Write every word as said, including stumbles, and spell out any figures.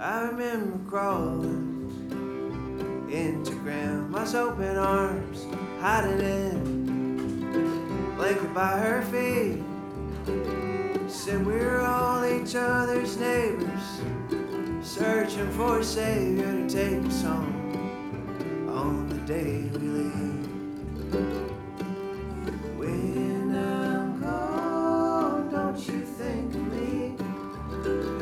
I remember crawling into Grandma's open arms, hiding in blanket by her feet. Said we were all each other's neighbors, searching for a savior to take us home on the day we leave.